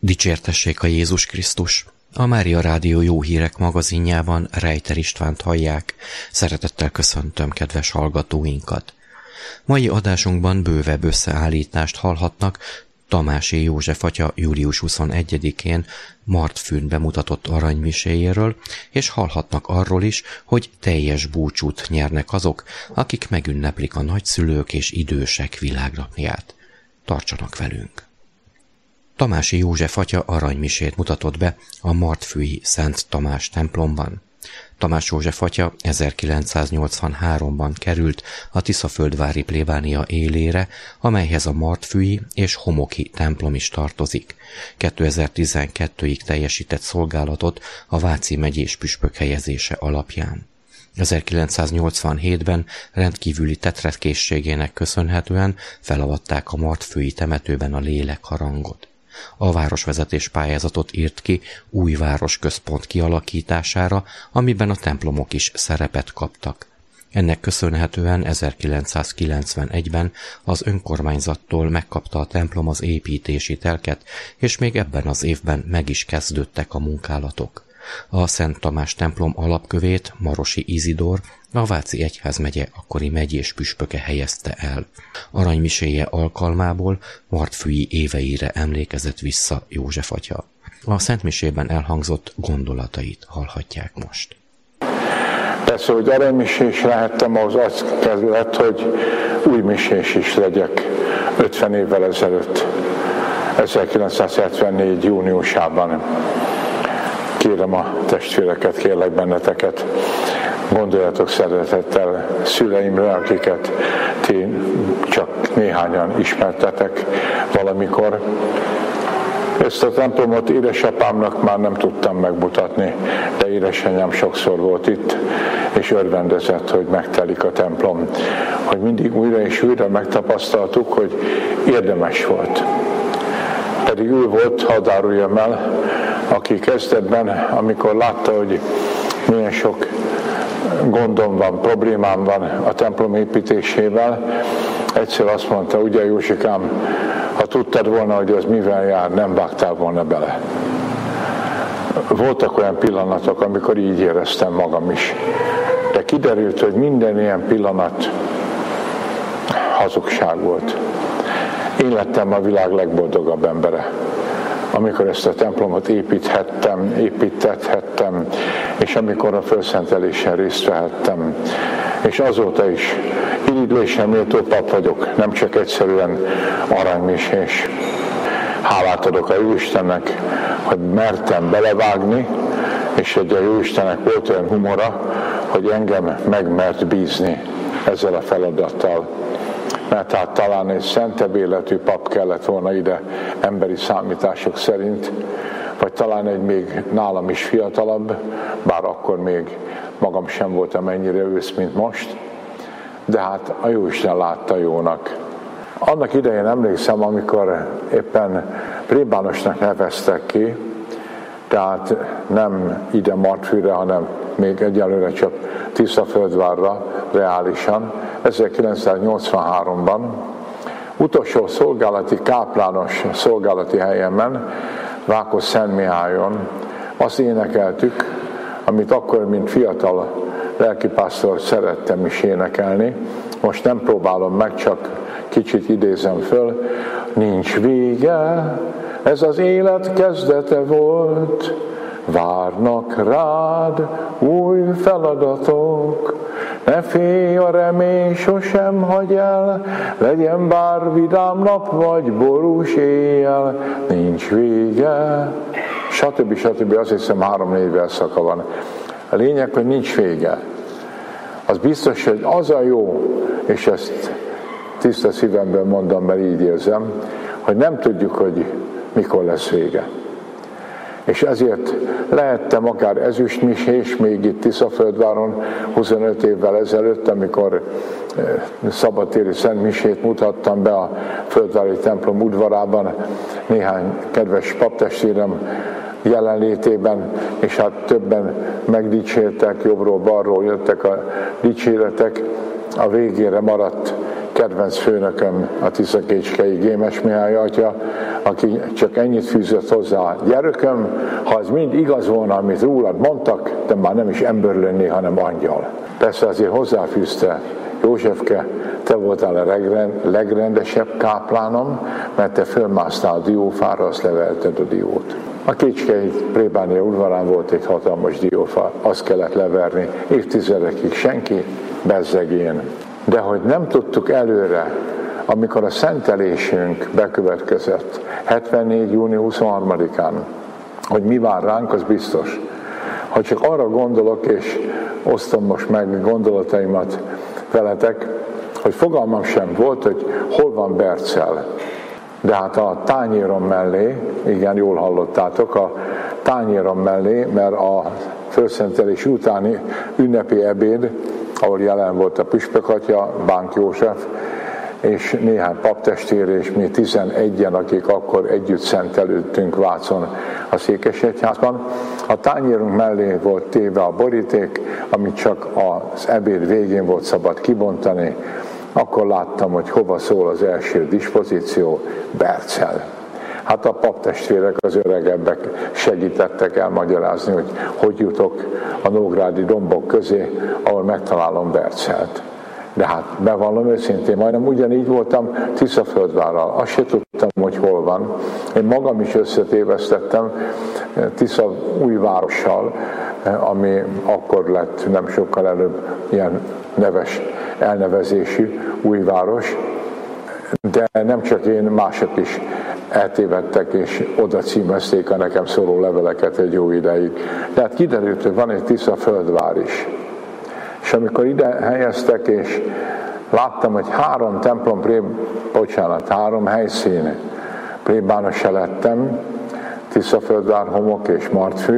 Dicsértessék a Jézus Krisztus! A Mária Rádió Jó Hírek magazinjában Rejter Istvánt hallják. Szeretettel köszöntöm kedves hallgatóinkat. Mai adásunkban bővebb összeállítást hallhatnak Tamási József atya július 21-én Martfűn bemutatott aranymiséjéről, és hallhatnak arról is, hogy teljes búcsút nyernek azok, akik megünneplik a nagyszülők és idősek világnapját. Tartsanak velünk! Tamási József atya aranymisét mutatott be a martfűi Szent Tamás templomban. Tamás József atya 1983-ban került a Tiszaföldvári plébánia élére, amelyhez a martfűi és homoki templom is tartozik. 2012-ig teljesített szolgálatot a Váci megyés püspök helyezése alapján. 1987-ben rendkívüli tetretkészségének köszönhetően felavatták a martfűi temetőben a lélekharangot. A városvezetés pályázatot írt ki új városközpont kialakítására, amiben a templomok is szerepet kaptak. Ennek köszönhetően 1991-ben az önkormányzattól megkapta a templom az építési telket, és még ebben az évben meg is kezdődtek a munkálatok. A Szent Tamás templom alapkövét Marosi Izidor, a Váci egyházmegye akkori megyés püspöke helyezte el. Aranymiséje alkalmából martfűi éveire emlékezett vissza József atya. A szentmisében elhangzott gondolatait hallhatják most. Persze, hogy aranymisés lehettem, ahhoz az kellett, hogy új misés is legyek 50 évvel ezelőtt, 1974. júniusában. Kérem a testvéreket, kérlek benneteket, gondoljatok szeretettel szüleimre, akiket ti csak néhányan ismertetek valamikor. Ezt a templomot édesapámnak már nem tudtam megmutatni, de édesanyám sokszor volt itt, és örvendezett, hogy megtelik a templom. Hogy mindig újra és újra megtapasztaltuk, hogy érdemes volt. Pedig ő volt, hadd áruljam el, aki kezdetben, amikor látta, hogy milyen sok gondom van, problémám van a templom építésével, egyszer azt mondta, ugye Józsikám, ha tudtad volna, hogy az mivel jár, nem vágtál volna bele. Voltak olyan pillanatok, amikor így éreztem magam is. De kiderült, hogy minden ilyen pillanat hazugság volt. Én lettem a világ legboldogabb embere, amikor ezt a templomot építethettem, és amikor a fölszentelésen részt vehettem. És azóta is irigylésre méltó pap vagyok, nem csak egyszerűen aranymisés. Hálát adok a Jóistennek, hogy mertem belevágni, és hogy a Jóistennek volt olyan humora, hogy engem megmert bízni ezzel a feladattal. Mert hát talán egy szentebb életű pap kellett volna ide emberi számítások szerint, vagy talán egy még nálam is fiatalabb, bár akkor még magam sem voltam ennyire ősz, mint most, de hát a Jóisten látta jónak. Annak idején emlékszem, amikor éppen plébánosnak neveztek ki, tehát nem ide Martfűre, hanem még egyelőre csak Tiszaföldvárra reálisan, 1983-ban utolsó szolgálati káplános szolgálati helyemen, Rákos-Szentmihályon azt énekeltük, amit akkor, mint fiatal lelkipásztor szerettem is énekelni. Most nem próbálom meg, csak kicsit idézem föl. Nincs vége, ez az élet kezdete volt, várnak rád új feladatok, ne félj, a remény sosem hagy el, legyen bár vidám nap vagy borús éjjel, nincs vége, stb. Azt hiszem 3-4 verszaka van. A lényeg, hogy nincs vége. Az biztos, hogy az a jó, és ezt tiszta szívemből mondom, mert így érzem, hogy nem tudjuk, hogy mikor lesz vége. És ezért lehettem akár ezüstmisés, még itt Tiszaföldváron 25 évvel ezelőtt, amikor szabadtéri szentmisét mutattam be a Földvári templom udvarában néhány kedves paptestvérem jelenlétében, és hát többen megdicsértek, jobbról-balról jöttek a dicséretek, a végére maradt kedvenc főnököm a tiszakécskei Gémes Mihály atya, aki csak ennyit fűzött hozzá: gyerököm, ha ez mind igaz volna, amit rólad mondtak, de már nem is ember lenné, hanem angyal. Persze azért hozzáfűzte: Józsefke, te voltál a legrendesebb káplánom, mert te fölmásztál a diófára, azt levelted a diót. A Kécskei plébánia udvarán volt egy hatalmas diófa, azt kellett leverni, évtizedekig senki, bezzegén. De hogy nem tudtuk előre, amikor a szentelésünk bekövetkezett, 74. június 23-án, hogy mi vár ránk, az biztos. Ha csak arra gondolok, és osztom most meg gondolataimat veletek, hogy fogalmam sem volt, hogy hol van Bercel. De hát a tányérom mellé, igen, jól hallottátok, a tányérom mellé, mert a fölszentelés utáni ünnepi ebéd, ahol jelen volt a püspökatya, Bánk József, és néhány paptestvér, és mi 11-en, akik akkor együtt szentelődtünk Vácon a Székesegyházban. A tányérunk mellé volt téve a boríték, amit csak az ebéd végén volt szabad kibontani. Akkor láttam, hogy hova szól az első dispozíció: Bercel. Hát a paptestvérek, az öregebbek segítettek elmagyarázni, hogy jutok a nógrádi dombok közé, ahol megtalálom Bercelt. De hát bevallom őszintén, majdnem ugyanígy voltam Tiszaföldvárral. Azt se tudtam, hogy hol van. Én magam is összetévesztettem Tisza újvárossal, ami akkor lett nem sokkal előbb ilyen neves elnevezésű újváros. De nem csak én, mások is eltévedtek, és oda címezték a nekem szóló leveleket egy jó ideig. De hát kiderült, hogy van egy Tiszaföldvár is. És amikor ide helyeztek, és láttam, hogy 3 helyszín plébánosa lettem, Tiszaföldvár, Homok és Martfű,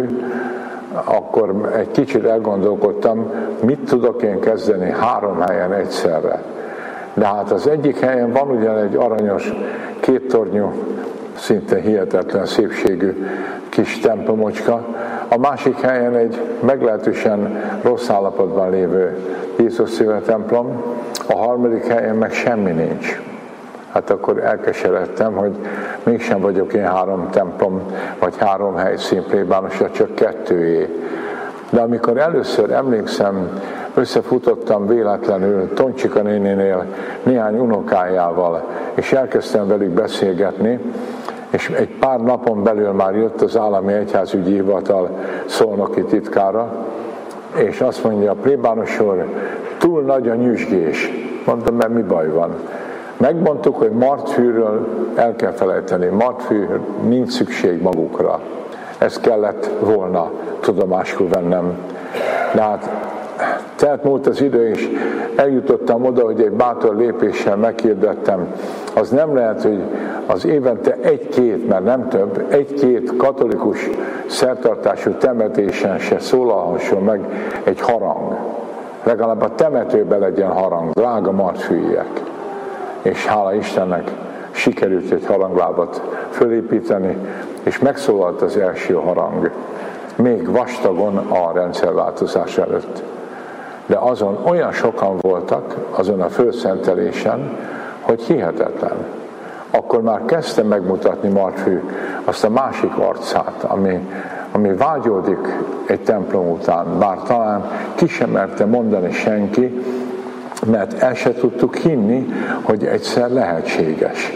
akkor egy kicsit elgondolkodtam, mit tudok én kezdeni 3 helyen egyszerre. De hát az egyik helyen van ugyan egy aranyos, 2 tornyú, szinte hihetetlen szépségű kis templomocska, a másik helyen egy meglehetősen rossz állapotban lévő Jézus Szíve templom, a harmadik helyen meg semmi nincs. Hát akkor elkeseredtem, hogy mégsem vagyok én 3 templom vagy 3 helyszín plébánosa, csak 2. De amikor először emlékszem, összefutottam véletlenül Toncsika néninél néhány unokájával, és elkezdtem velük beszélgetni, és egy pár napon belül már jött az Állami Egyházügyi Hivatal szolnoki titkára, és azt mondja: a plébános úr, túl nagy a nyüzsgés. Mondtam, mert mi baj van? Megmondtuk, hogy Martfűről el kell felejteni, Martfűről nincs szükség magukra. Ezt kellett volna tudomásul vennem. De hát telt múlt az idő, és eljutottam oda, hogy egy bátor lépéssel meghirdettem. Az nem lehet, hogy az évente 1-2, mert nem több, 1-2 katolikus szertartású temetésen se szólalhasson meg egy harang. Legalább a temetőben legyen harang, drága martfűiek. És hála Istennek sikerült egy haranglábat fölépíteni, és megszólalt az első harang, még vastagon a rendszerváltozás előtt. De azon olyan sokan voltak, azon a fölszentelésen, hogy hihetetlen. Akkor már kezdte megmutatni Martfű azt a másik arcát, ami vágyódik egy templom után, bár talán ki sem merte mondani senki, mert el se tudtuk hinni, hogy egyszer lehetséges.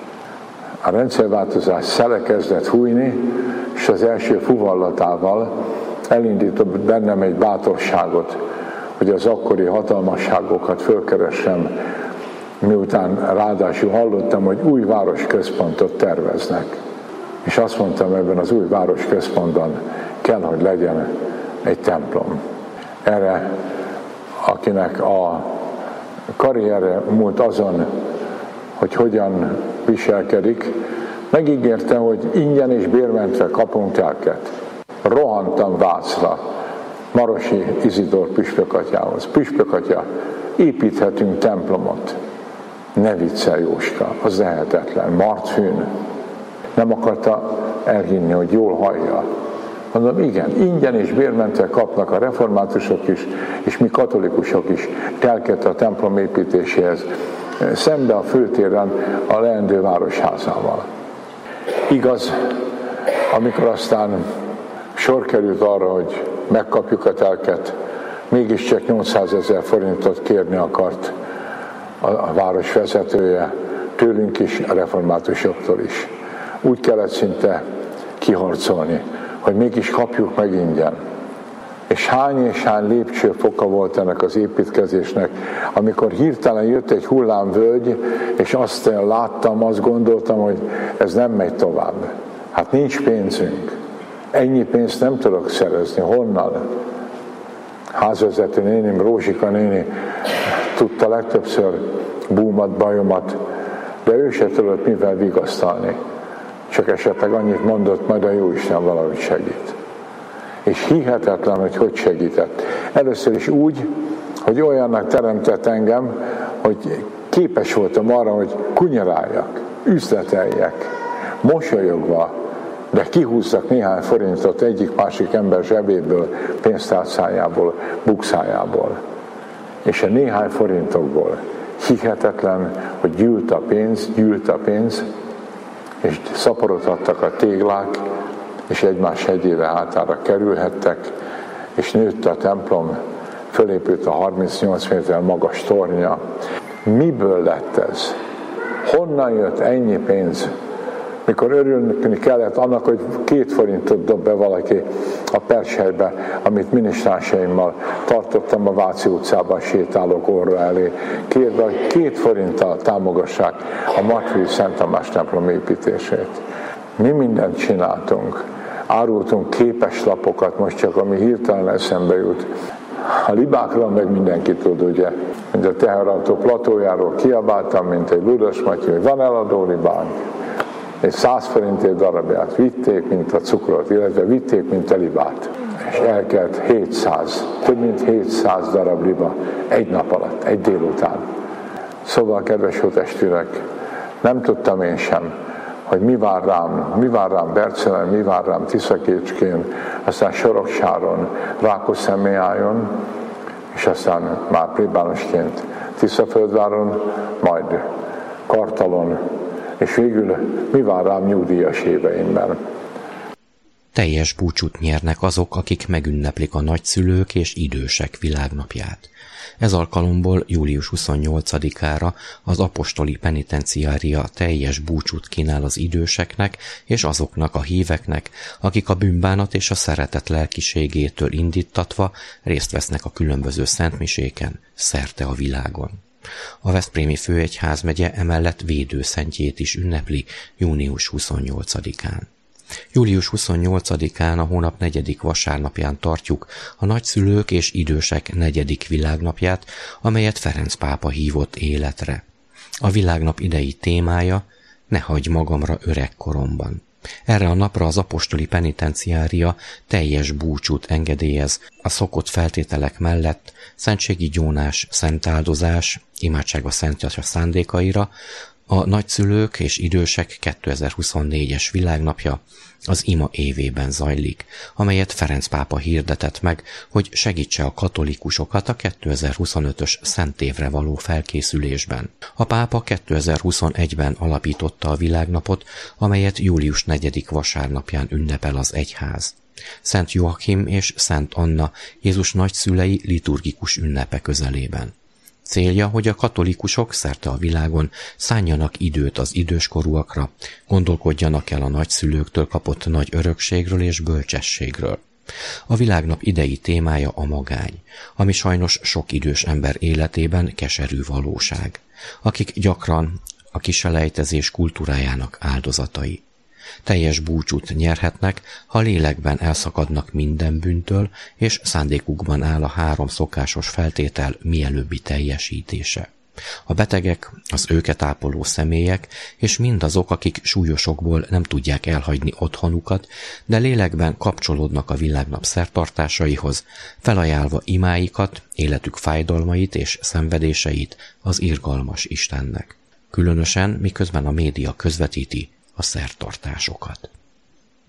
A rendszerváltozás szele kezdett fújni, és az első fuvallatával elindított bennem egy bátorságot, hogy az akkori hatalmasságokat fölkeressem, miután ráadásul hallottam, hogy új városközpontot terveznek. És azt mondtam, ebben az új városközpontban kell, hogy legyen egy templom. Erre, akinek a karrierje múlt azon, hogy hogyan viselkedik, megígérte, hogy ingyen és bérmentve kapunk telket. Rohantam Vácra, Marosi Izidor püspökatyához. Püspökatya, építhetünk templomot. Ne viccelj, Jóska, az lehetetlen. Martfűn nem akarta elhinni, hogy jól hallja. Mondom, igen, ingyen és bérmentve kapnak a reformátusok is, és mi katolikusok is telket a templom építéséhez. szembe a főtéren a leendő városházával. Igaz, amikor aztán sor került arra, hogy megkapjuk a telket, mégiscsak 800 000 forintot kérni akart a város vezetője, tőlünk is, a reformátusoktól is. Úgy kellett szinte kiharcolni, hogy mégis kapjuk meg ingyen. És hány lépcsőfoka volt ennek az építkezésnek, amikor hirtelen jött egy hullámvölgy, és azt láttam, azt gondoltam, hogy ez nem megy tovább. Hát nincs pénzünk. Ennyi pénzt nem tudok szerezni. Honnan? Házvezető nénim, Rózsika néni tudta legtöbbször búmat, bajomat, de ő se tudott mivel vigasztalni. Csak esetleg annyit mondott, majd a Jóisten valahogy segít. És hihetetlen, hogy segített. Először is úgy, hogy olyannak teremtett engem, hogy képes voltam arra, hogy kunyaráljak, üzleteljek, mosolyogva, de kihúzzak néhány forintot egyik-másik ember zsebéből, pénztárcájából, bukszájából. És a néhány forintokból hihetetlen, hogy gyűlt a pénz, és szaporodhattak a téglák, és egymás hegyére hátára kerülhettek, és nőtt a templom, fölépült a 38 méter magas tornya. Miből lett ez? Honnan jött ennyi pénz? Mikor örülni kellett annak, hogy 2 forintot dob be valaki a Pershelybe, amit minisztránsaimmal tartottam a Váci utcában sétálók orra elé, kérve, hogy 2 forinttal támogassák a Matthelyi Szent Tamás templom építését. Mi mindent csináltunk. Árultunk képeslapokat, most csak ami hirtelen eszembe jut. A libákról meg mindenki tud, ugye, mint a teherautó platójáról kiabáltam, mint egy Ludas Matyi, hogy van eladó libánk. És 100 forintért darabját vitték, mint a cukrot, illetve vitték, mint a libát. És elkelt 700, több mint 700 darab liba egy nap alatt, egy délután. Szóval, kedves jó testvérek, nem tudtam én sem, hogy mi vár rám Bercelen, mi vár rám Tiszakécskén, aztán Soroksáron, Rákoszemmélyájon, és aztán már plébánosként Tiszaföldváron, majd Kartalon, és végül mi vár rám nyugdíjas éveimben. Teljes búcsút nyernek azok, akik megünneplik a nagyszülők és idősek világnapját. Ez alkalomból július 28-ára az apostoli penitenciária teljes búcsút kínál az időseknek és azoknak a híveknek, akik a bűnbánat és a szeretet lelkiségétől indítatva részt vesznek a különböző szentmiséken szerte a világon. A veszprémi főegyházmegye emellett védőszentjét is ünnepli június 28-án. Július 28-án a hónap 4. vasárnapján tartjuk a nagyszülők és idősek 4. világnapját, amelyet Ferenc pápa hívott életre. A világnap idei témája: ne hagyj magamra öregkoromban. Erre a napra az apostoli penitenciária teljes búcsút engedélyez a szokott feltételek mellett: szentségi gyónás, szentáldozás, imádság a Szent Atya szándékaira. A nagyszülők és idősek 2024-es világnapja az ima évében zajlik, amelyet Ferenc pápa hirdetett meg, hogy segítse a katolikusokat a 2025-ös szentévre való felkészülésben. A pápa 2021-ben alapította a világnapot, amelyet július 4. vasárnapján ünnepel az egyház. Szent Joachim és Szent Anna Jézus nagyszülei liturgikus ünnepe közelében. Célja, hogy a katolikusok szerte a világon szánjanak időt az időskorúakra, gondolkodjanak el a nagyszülőktől kapott nagy örökségről és bölcsességről. A világnap idei témája a magány, ami sajnos sok idős ember életében keserű valóság, akik gyakran a kiselejtezés kultúrájának áldozatai. Teljes búcsút nyerhetnek, ha lélekben elszakadnak minden bűntől, és szándékukban áll a 3 szokásos feltétel mielőbbi teljesítése. A betegek, az őket ápoló személyek, és mindazok, akik súlyosokból nem tudják elhagyni otthonukat, de lélekben kapcsolódnak a világnap szertartásaihoz, felajánlva imáikat, életük fájdalmait és szenvedéseit az irgalmas Istennek. Különösen, miközben a média közvetíti a szertartásokat.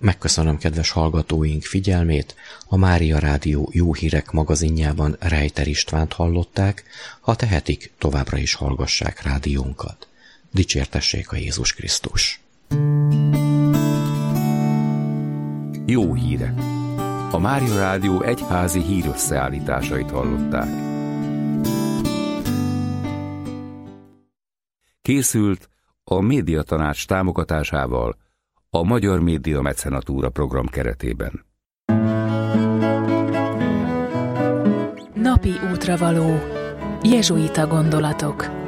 Megköszönöm kedves hallgatóink figyelmét, a Mária Rádió Jó Hírek magazinjában Rejter Istvánt hallották, ha tehetik, továbbra is hallgassák rádiónkat. Dicsértessék a Jézus Krisztus! Jó hírek! A Mária Rádió egyházi hírösszeállításait hallották. Készült a Médiatanács támogatásával a Magyar Média Mecenatúra program keretében. Napi útravaló. Jezsuita gondolatok.